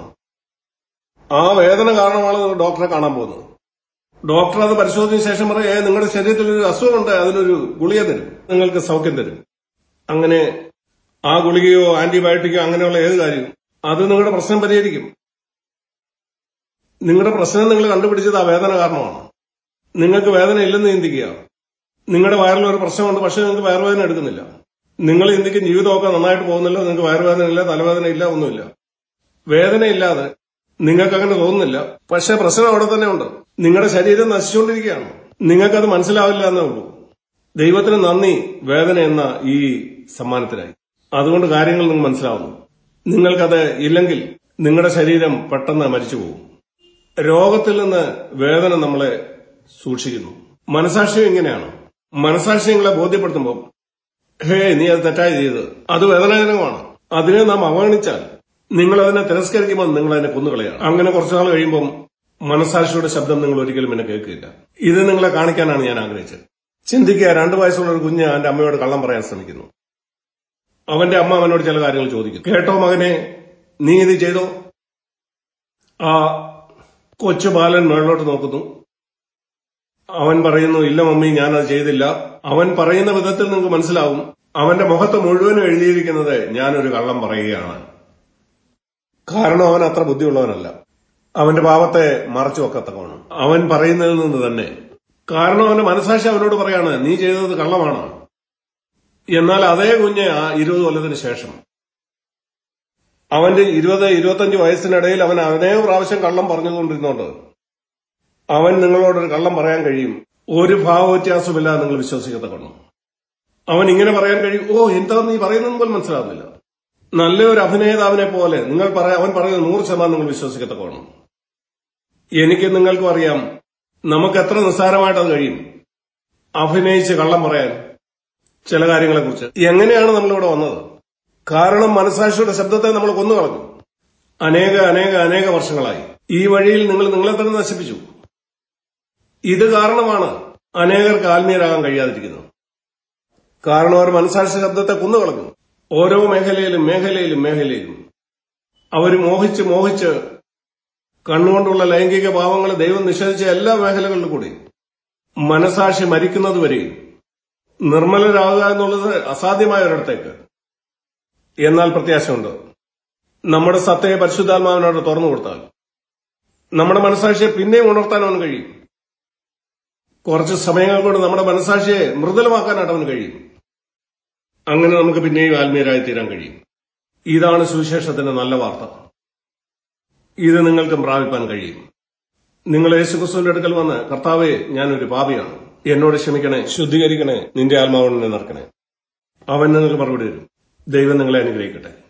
ആ വേദന കാരണമാണ് നിങ്ങൾ ഡോക്ടറെ കാണാൻ പോകുന്നത്. ഡോക്ടർ അത് പരിശോധിച്ച ശേഷം പറയും, ഏ നിങ്ങളുടെ ശരീരത്തിൽ ഒരു അസുഖമുണ്ട്, അതിനൊരു ഗുളിക തരും, നിങ്ങൾക്ക് സൗഖ്യം തരും. അങ്ങനെ ആ ഗുളികയോ ആന്റിബയോട്ടിക്കോ അങ്ങനെയുള്ള ഏത് കാര്യവും അത് നിങ്ങളുടെ പ്രശ്നം പരിഹരിക്കും. നിങ്ങളുടെ പ്രശ്നം നിങ്ങൾ കണ്ടുപിടിച്ചത് ആ വേദന കാരണമാണ്. നിങ്ങൾക്ക് വേദന ഇല്ലെന്ന് ചിന്തിക്കുക. നിങ്ങളുടെ വയറിൽ ഒരു പ്രശ്നമുണ്ട്, പക്ഷെ നിങ്ങൾക്ക് വയറുവേദന എടുക്കുന്നില്ല. നിങ്ങൾ ചിന്തിക്കും ജീവിതമൊക്കെ നന്നായിട്ട് പോകുന്നല്ലോ, നിങ്ങൾക്ക് വയറുവേദന ഇല്ല, തലവേദന ഇല്ല, ഒന്നുമില്ല. വേദനയില്ലാതെ നിങ്ങൾക്ക് അങ്ങനെ തോന്നുന്നില്ല, പക്ഷെ പ്രശ്നം അവിടെ തന്നെ ഉണ്ട്. നിങ്ങളുടെ ശരീരം നശിച്ചുകൊണ്ടിരിക്കുകയാണ്. നിങ്ങൾക്കത് മനസ്സിലാവില്ല എന്നേ ഉള്ളൂ. ദൈവത്തിന് നന്ദി വേദന എന്ന ഈ സമ്മാനത്തിനായി. അതുകൊണ്ട് കാര്യങ്ങൾ നിങ്ങൾ മനസ്സിലാവുന്നു. നിങ്ങൾക്കത് ഇല്ലെങ്കിൽ നിങ്ങളുടെ ശരീരം പെട്ടെന്ന് മരിച്ചു പോകും. രോഗത്തിൽ നിന്ന് വേദന നമ്മളെ സൂക്ഷിക്കുന്നു. മനസാക്ഷിയും ഇങ്ങനെയാണ്. മനസാക്ഷി നിങ്ങളെ ബോധ്യപ്പെടുത്തുമ്പോൾ, ഹേ നീ അത് തെറ്റായി ചെയ്ത്, അത് വേദനാജനകമാണ്. അതിനെ നാം അവഗണിച്ചാൽ, നിങ്ങൾ അതിനെ തിരസ്കരിക്കുമ്പോൾ നിങ്ങൾ അതിനെ കൊന്നുകളയാണ്. അങ്ങനെ കുറച്ചുനാൾ കഴിയുമ്പം മനസാക്ഷിയുടെ ശബ്ദം നിങ്ങൾ ഒരിക്കലും എന്നെ കേൾക്കില്ല. ഇത് നിങ്ങളെ കാണിക്കാനാണ് ഞാൻ ആഗ്രഹിച്ചത്. ചിന്തിക്കുക, രണ്ടു വയസ്സുള്ള ഒരു കുഞ്ഞ് അവന്റെ അമ്മയോട് കള്ളം പറയാൻ ശ്രമിക്കുന്നു. അവന്റെ അമ്മ അവനോട് ചില കാര്യങ്ങൾ ചോദിക്കും. കേട്ടോ മകനെ, നീ ഇത് ചെയ്തോ? ആ കൊച്ചു ബാലൻ മേളിലോട്ട് നോക്കുന്നു. അവൻ പറയുന്നു, ഇല്ല മമ്മി, ഞാനത് ചെയ്തില്ല. അവൻ പറയുന്ന വിധത്തിൽ നിങ്ങൾക്ക് മനസ്സിലാവും, അവന്റെ മുഖത്ത് മുഴുവനും എഴുതിയിരിക്കുന്നത് ഞാനൊരു കള്ളം പറയുകയാണ്. കാരണം അവൻ അത്ര ബുദ്ധിയുള്ളവനല്ല. അവന്റെ പാപത്തെ മറച്ചു വെക്കത്തക്കവണ്ണം അവൻ പറയുന്നതിൽ നിന്ന് തന്നെ. കാരണം അവന്റെ മനസാക്ഷി അവനോട് പറയാണ്, നീ ചെയ്തത് കള്ളമാണ്. എന്നാൽ അതേ കുഞ്ഞ് ആ ഇരുപത് കൊല്ലത്തിന് ശേഷം, അവന്റെ ഇരുപത് ഇരുപത്തഞ്ച് വയസ്സിനിടയിൽ അവൻ അനേക പ്രാവശ്യം കള്ളം പറഞ്ഞുകൊണ്ടിരുന്നോണ്ട് അവൻ നിങ്ങളോടൊരു കള്ളം പറയാൻ കഴിയും. ഒരു ഭാവവ്യത്യാസമില്ല നിങ്ങൾ വിശ്വസിക്കത്തക്കണം. അവൻ ഇങ്ങനെ പറയാൻ കഴിയും, ഓ എന്താ നീ പറയുന്നത് പോലും മനസ്സിലാവുന്നില്ല. നല്ലൊരു അഭിനേതാവിനെ പോലെ നിങ്ങൾ പറയാം, അവൻ പറയുന്നത് നൂറ് ശതമാനം നിങ്ങൾ വിശ്വസിക്കത്തക്കണം. എനിക്ക് നിങ്ങൾക്കും അറിയാം, നമുക്ക് എത്ര നിസ്സാരമായിട്ട് അത് കഴിയും അഭിനയിച്ച് കള്ളം പറയാൻ ചില കാര്യങ്ങളെക്കുറിച്ച്. എങ്ങനെയാണ് നമ്മളിവിടെ വന്നത്? കാരണം മനസാക്ഷിയുടെ ശബ്ദത്തെ നമ്മൾ കൊന്നുകളഞ്ഞു. അനേക അനേക അനേക വർഷങ്ങളായി ഈ വഴിയിൽ നിങ്ങൾ നിങ്ങളെ തന്നെ നശിപ്പിച്ചു. ഇത് കാരണമാണ് അനേകർക്ക് ആത്മീയരാകാൻ കഴിയാതിരിക്കുന്നത്. കാരണം അവർ മനസാക്ഷി ശബ്ദത്തെ കൊന്നുകളഞ്ഞു. ഓരോ മേഖലയിലും മേഖലയിലും മേഖലയിലും അവർ മോഹിച്ച് മോഹിച്ച് കണ്ണുകൊണ്ടുള്ള ലൈംഗിക ഭാവങ്ങൾ ദൈവം നിഷേധിച്ച എല്ലാ മേഖലകളിലും കൂടി മനസാക്ഷി മരിക്കുന്നതുവരെയും നിർമ്മലരാകുക എന്നുള്ളത് അസാധ്യമായ ഒരിടത്തേക്ക്. എന്നാൽ പ്രത്യാശയുണ്ട്. നമ്മുടെ സത്തയെ പരിശുദ്ധാത്മാവിനോട് തുറന്നു കൊടുത്താൽ നമ്മുടെ മനസാക്ഷിയെ പിന്നെയും ഉണർത്താൻ അവന് കഴിയും. കുറച്ച് സമയങ്ങൾ കൊണ്ട് നമ്മുടെ മനസാക്ഷിയെ മൃദുലമാക്കാനായിട്ട് അവന് കഴിയും. അങ്ങനെ നമുക്ക് പിന്നെയും ആത്മീയരായി തീരാൻ കഴിയും. ഇതാണ് സുവിശേഷത്തിന്റെ നല്ല വാർത്ത. ഇത് നിങ്ങൾക്കും പ്രാപിപ്പാൻ കഴിയും. നിങ്ങൾ യേശുക്രിസ്തുവിന്റെ അടുക്കൽ വന്ന്, കർത്താവേ, ഞാനൊരു പാപിയാണ്, എന്നോട് ക്ഷമിക്കണേ, ശുദ്ധീകരിക്കണേ, നിന്റെ ആത്മാവിനെ നിറക്കണേ. അവൻ നിങ്ങൾക്ക് മറുപടി തരും. ദൈവം നിങ്ങളെ അനുഗ്രഹിക്കട്ടെ.